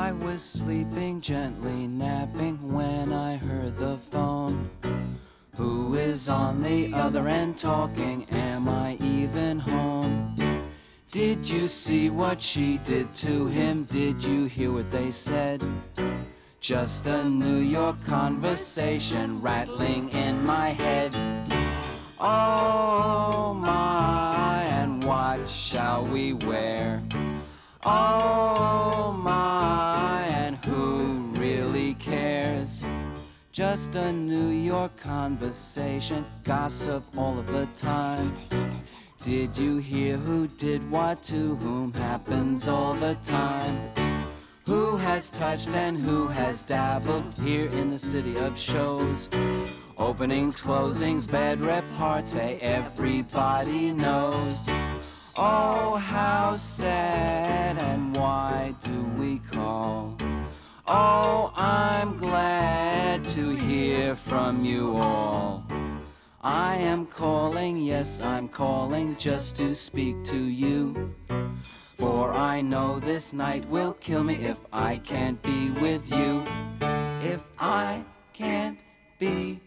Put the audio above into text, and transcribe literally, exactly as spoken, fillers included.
I was sleeping, gently napping, when I heard the phone. Who is on the other end talking? Am I even home? Did you see what she did to him? Did you hear what they said? Just a New York conversation rattling in my head. Oh my, and what shall we wear? Oh my, and who really cares? Just a New York conversation, gossip all of the time. Did you hear who did what to whom? Happens all the time. Who has touched and who has dabbled here in the city of shows? Openings, closings, bed repartee, everybody knows. Oh, how sad, and why do we call? Oh, I'm glad to hear from you all. I am calling, yes, I'm calling just to speak to you. For I know this night will kill me if I can't be with you. If I can't be